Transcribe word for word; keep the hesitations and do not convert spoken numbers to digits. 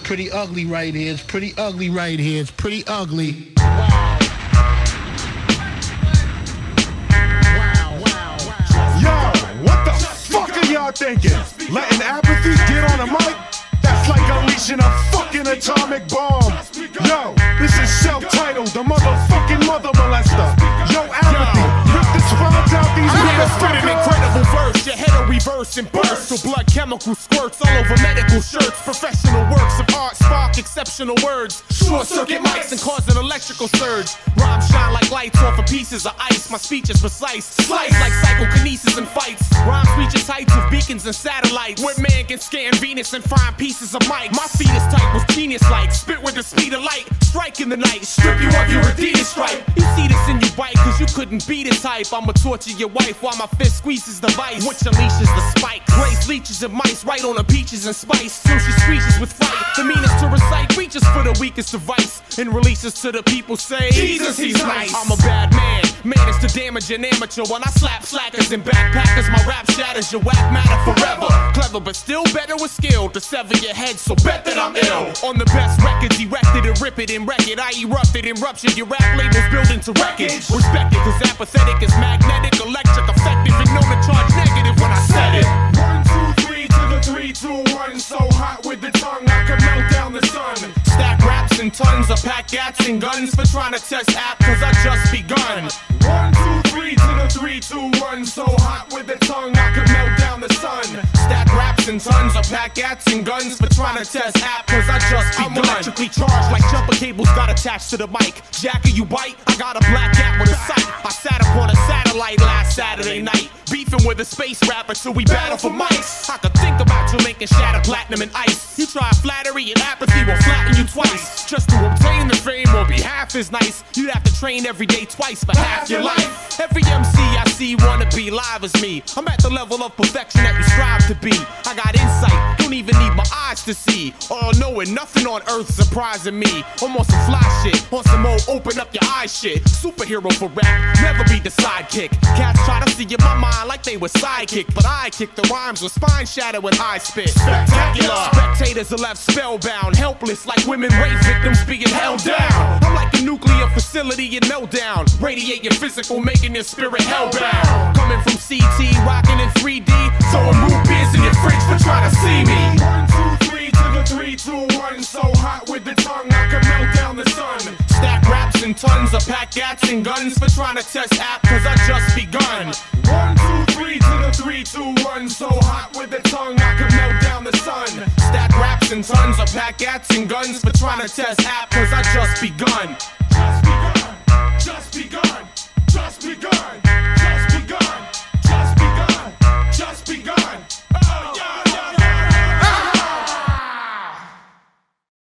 pretty ugly right here. It's pretty ugly right here. It's pretty ugly. Yo, what the fuck are y'all thinking? Letting apathy get on a mic? That's like unleashing a fucking atomic bomb. Yo, this is self-titled, the motherfucking mother molester. Yo, apathy, rip the spawns out these motherfuckers. An incredible verse, your head will reverse and burst. So blood chemical squirts all over medical shirts. Professional works of art spark exceptional words. Short circuit mics and cause an electrical surge. Rhymes shine like lights off of pieces of ice. My speech is precise, slice like psychokinesis and fights. Rhymes reaches heights of beacons and satellites. Where man can scan Venus and find pieces of mic. My fetus type was genius-like. Spit with the speed of light. Strike in the night. Strip you of your Adidas stripe. You see this in you bite cause you couldn't be the type. I'ma torture your wife while my fist squeezes the vice. Which unleashes the spike. Grace leeches and mice right on her peaches and spice. Till she screeches with fright. The meanest to recite reaches for the weakest device. And releases to the people say Jesus, he's nice. I'm a bad man. Managed to damage an amateur when I slap slackers and backpackers. My rap shatters your whack matter forever. Clever but still better with skill to sever your head, so bet that I'm ill. On the best records, erected and rip it and wreck it. I erupted and ruptured your rap labels built into wreckage. Respect it cause apathetic is magnetic, electric, effective, and known to charge negative when I said it. One, two, three to the three, two, one. So hot with the tongue I can melt down the sun. Stack raps and tons of pack gats and guns for trying to test app cause I just begun. One, two, three to the three, two, one. So hot with the tongue I can melt down the sun. Stack raps and tons of pack gats and guns for trying to test app cause I just begun. I'm electrically charged like jumper cables got attached to the mic. Jacker you bite, I got a black cat with a sight. I sat up on a satellite last Saturday night, beefing with a space rapper so we battle for mics. I could think about you making shatter platinum and ice. You try flattery and apathy will flatten you twice. Just to obtain the fame or be half as nice, you'd have to train every day twice for half your life. Every M C I see wanna be live as me. I'm at the level of perfection that you strive to be. I got insight, don't even need my eyes to see. All knowing, nothing on earth surprising me. I'm on some fly shit, on some old open up your eyes shit. Superhero for rap, never be the sidekick. Cats try to see in my mind like they were sidekick, but I kick the rhymes with spine shatter and high spit. Spectacular. Spectators are left spellbound, helpless like women rape victims being held down. I'm like a nuclear facility in meltdown, radiate your physical, making your spirit hellbound. Coming from C T, rocking in three D, throwing root beers in your fridge for trying to see me. One, two, three to the three, two, one. So hot with the tongue I can melt down the sun. Stack raps and tons of pack gats and guns for trying to test app cause I just begun. One, two, three to the three, two, one. So hot with the tongue I can melt down the sun. Stack raps and tons of pack gats and guns for trying to test app cause I just begun.